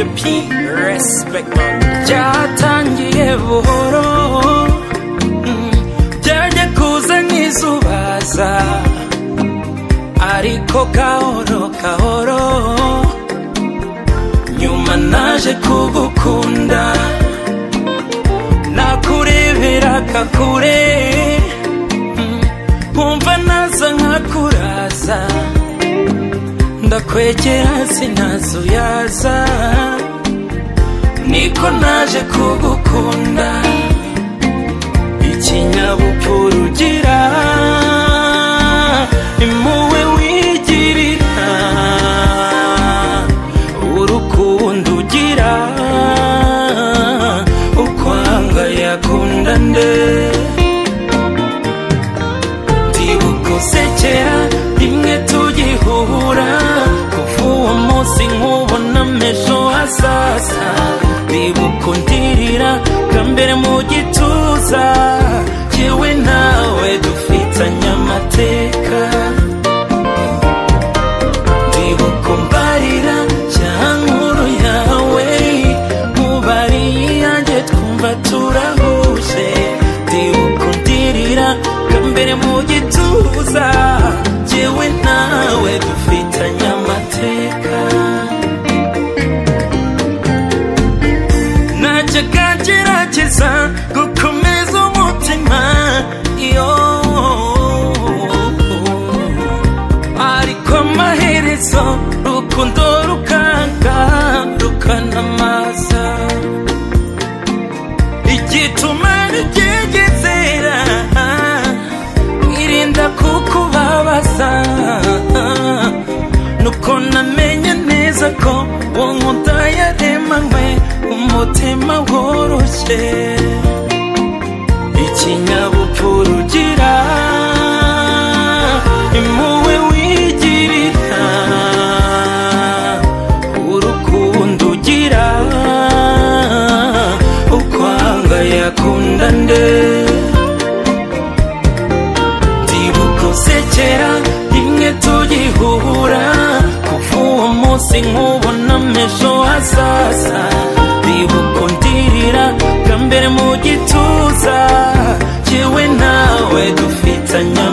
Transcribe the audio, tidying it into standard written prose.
Mr. P, respect man. Byatangiye buhoro, byajya kuza nk'izubaza, ariko gahoro gahoro nyuma naje kugukunda, nakureberaga kure, nkumva naza nkakuraza, ndakwegera sinazuyaza, niko naje kugukunda. Ikinyabupfura ugira, impuhwe wigirira, urukundo ugira, ukwanga yakunda nde. Ndibuka usekera rimwe tugihura, kuva uwo munsi nkubona ejo hazaza. Ndibuka undirira bwa mbere mu gituza, yewe nawe dufitanye amateka. Ndibuka umbarira cya nkuru yawe, mubariye iyanjye twumva turahuje. Ndibuka undirira bwa mbere mu gituza, yewe nawe dufitanye amateka. Najyaga ngerageza gukomeza umutima, ariko amaherezo urukundo rukanga rukanamaza. Igituma ntigegezera, irinda kukubabaza, nuko namenye neza ko uwo nkunda yaremanywe umutima woroshye. Ikinyabupfura ugira, impuhwe wigirira, urukundo ugira, ukwanga yakunda nde. Ndibuka usekera rimwe tugihura, kuva uwo munsi nkubona ejo hazaza. Ndibuka undirira bwa mbere mu gituza, yewe nawe dufitanye